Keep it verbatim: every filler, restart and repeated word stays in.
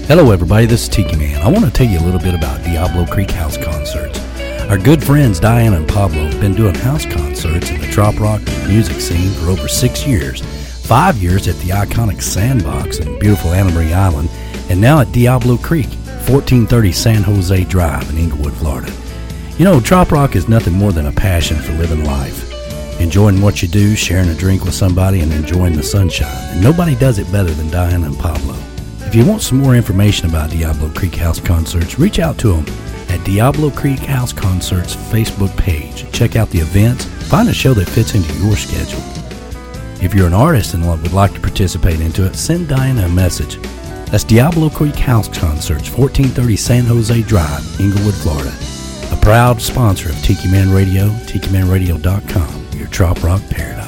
Hello everybody, this is Tiki Man. I want to tell you a little bit about Diablo Creek House Concerts. Our good friends Diana and Pablo have been doing house concerts in the trop rock music scene for over six years. Five years at the iconic Sandbox in beautiful Anna Maria Island, and now at Diablo Creek, fourteen thirty San Jose Drive in Inglewood, Florida. You know, trop rock is nothing more than a passion for living life. Enjoying what you do, sharing a drink with somebody, and enjoying the sunshine. And nobody does it better than Diana and Pablo. If you want some more information about Diablo Creek House Concerts, reach out to them at Diablo Creek House Concerts Facebook page. Check out the events, find a show that fits into your schedule. If you're an artist and would like to participate into it, send Diana a message. That's Diablo Creek House Concerts, fourteen thirty San Jose Drive, Inglewood, Florida. A proud sponsor of Tiki Man Radio, tiki man radio dot com, your trop rock paradise.